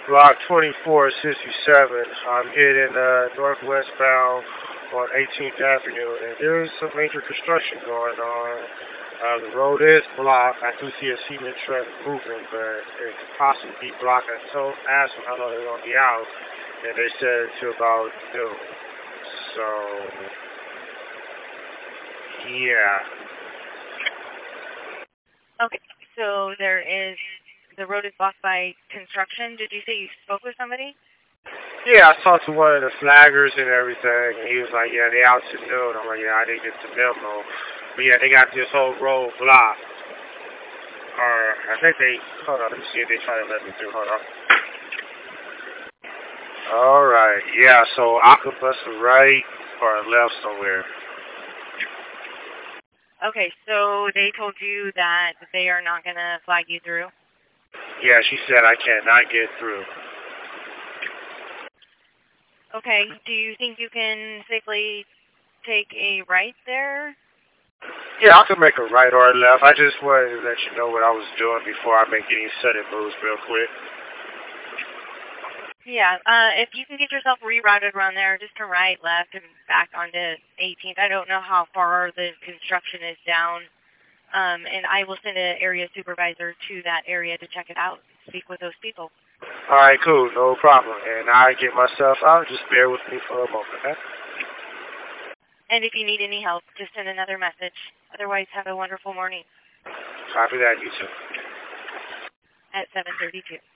Block 2467. I'm heading northwest bound on 18th Avenue, and there's some major construction going on. The road is blocked. I do see a cement truck moving, but it could possibly be blocked. I told, asked them how long they're going to be out, and they said to about noon. So, yeah. Okay, so the road is blocked by construction. Did you say you spoke with somebody? Yeah, I talked to one of the flaggers and everything, and he was like, yeah, they out to noon. I'm like, yeah, I didn't get the memo. But yeah, they got this whole road blocked. Or I think they, hold on, let me see if they try to let me through. Hold on. Alright, yeah, so I could bust a right or a left somewhere. Okay, so they told you that they are not going to flag you through? Yeah, she said I cannot get through. Okay, do you think you can safely take a right there? Yeah, I could make a right or a left. I just wanted to let you know what I was doing before I make any sudden moves real quick. Yeah, if you can get yourself rerouted around there, just to right, left, and back onto 18th. I don't know how far the construction is down, and I will send an area supervisor to that area to check it out, speak with those people. Alright, cool, no problem. And I get myself out, just bear with me for a moment, okay? And if you need any help, just send another message. Otherwise, have a wonderful morning Copy that, you too. at 7:32.